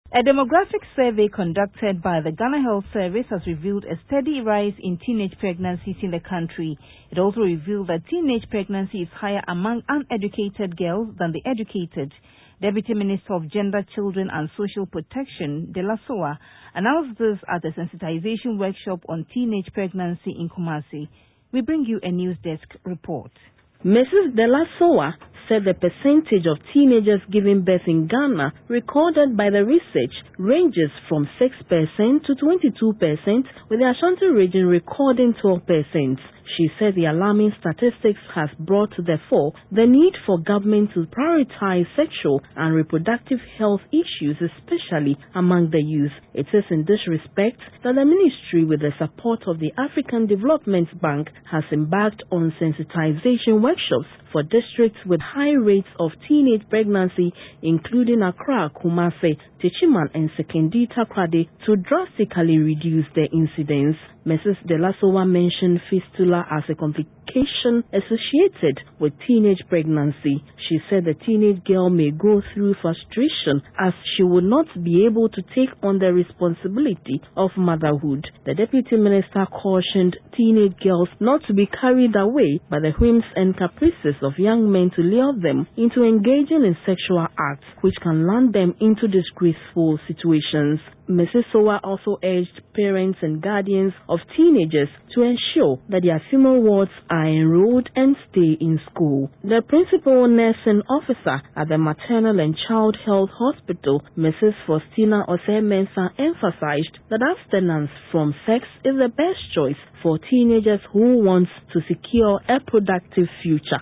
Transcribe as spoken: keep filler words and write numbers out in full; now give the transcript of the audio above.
A demographic survey conducted by the Ghana Health Service has revealed a steady rise in teenage pregnancies in the country. It also revealed that teenage pregnancy is higher among uneducated girls than the educated. Deputy Minister of Gender, Children and Social Protection, De La Soa, announced this at a sensitization workshop on teenage pregnancy in Kumasi. We bring you a News Desk report. Missus De La Soa said the percentage of teenagers giving birth in Ghana recorded by the research ranges from six percent to twenty-two percent, with the Ashanti region recording twelve percent. She said the alarming statistics has brought to the fore the need for government to prioritize sexual and reproductive health issues, especially among the youth. It is in this respect that the ministry, with the support of the African Development Bank, has embarked on sensitization workshops for districts with high rates of teenage pregnancy, including Accra, Kumasi, Techiman and Sekondi Takoradi, to drastically reduce their incidence. Missus De La Soa mentioned fistula as a complication associated with teenage pregnancy. She said the teenage girl may go through frustration as she would not be able to take on the responsibility of motherhood. The Deputy Minister cautioned teenage girls not to be carried away by the whims and caprices of young men to lure them into engaging in sexual acts which can land them into disgraceful situations. Missus Soa also urged parents and guardians of teenagers to ensure that their female wards are enrolled and stay in school. The principal nursing officer at the Maternal and Child Health Hospital, Missus Faustina Osei-Mensah, emphasized that abstinence from sex is the best choice for teenagers who want to secure a productive future.